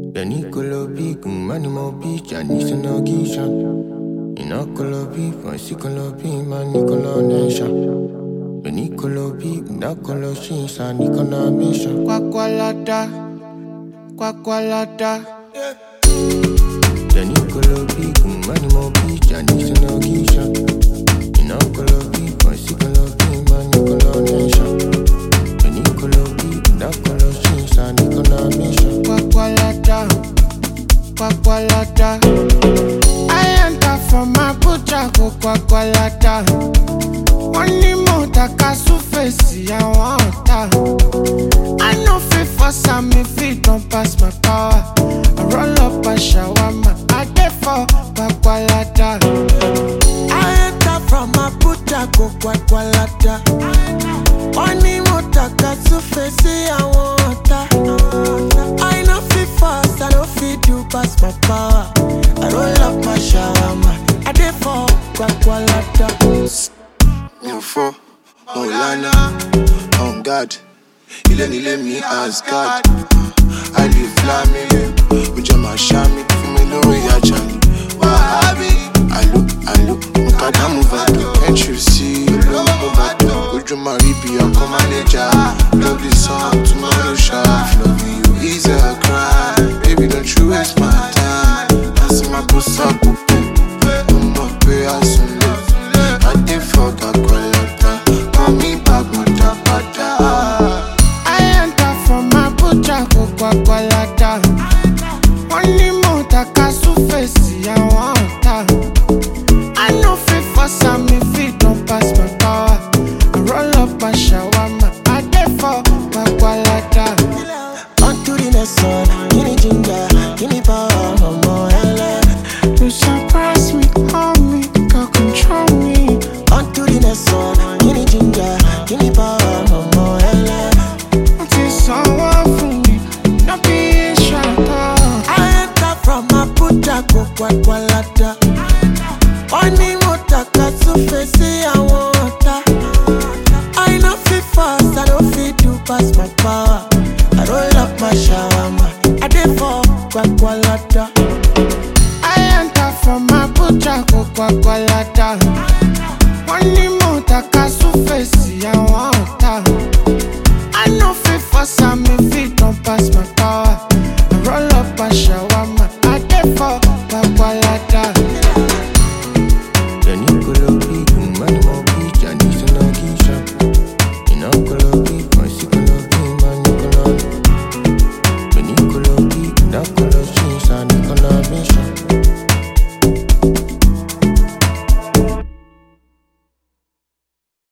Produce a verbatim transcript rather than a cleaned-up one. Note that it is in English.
The Nicolo Peak, Manimo Beach, I need to know Gisha. In a color beef, I see color beef, man, Nicola Nation. The Nicolo Peak, that color she's a Nicola Mission. Quacqualata, Quacqualata. The Nicolo Peak, Manimo Beach, I need to know Gisha. In a color beef, I see color beef, man, Nicola Nation. The Nicolo Peak, that color she's a Nicola Mission. Quacqualata, Quacqualata. I enter from my butcher, go Quacqualata. Money more taka su face, I want that. I know fit for some if it don't pass my power. I roll up a shawarma, I get for Quacqualata. I enter from my butcher, go Quacqualata. Money more taka su face, I want that. I know fit fast, I don't fit do pass my power. I roll up my shawarma, I get for Quacqualata. Me for Olana, on God. He let me let me ask God. I live flaming, with my shami, for me no ya chani. Wahabi, I look, I look, Mukada Muvado. Can't you see, low Muvado? Would you marry be your manager? Love this song, tomorrow shop. Loving you is a crime. Baby, don't you waste my time. That's my pussy up, I'm not pay as soon. I did forget Quacqualata. Call me back, Mutabata. I enter from my butcher, go Quacqualata. Money more taka su face, I want that. I know fit for some if it don't pass my power. I roll up a shawarma, I get for Quacqualata. On to the next one, give me ginger, give me power, no more L. You surprise me, hold me, girl, control me. On to the next one, give me ginger, give me power, no more L. Until someone for me, not be shy. I enter from my butcher, go Quacqualata. Money more taka su face, I want that. I know fit fast, I don't fit do pass my power. I roll up my shawarma, I did for Quacqualata. I enter from my butcher, go Quacqualata. Money more taka su face, I want that. I know fit for some if it don't pass my power. I roll up a shawarma, I get for Quacqualata. The Nicolo Peak, Manimo Beach, I need to know Gisha. In a color beef, I see color beef, man, Nicola. The Nicolo Peak, that color she's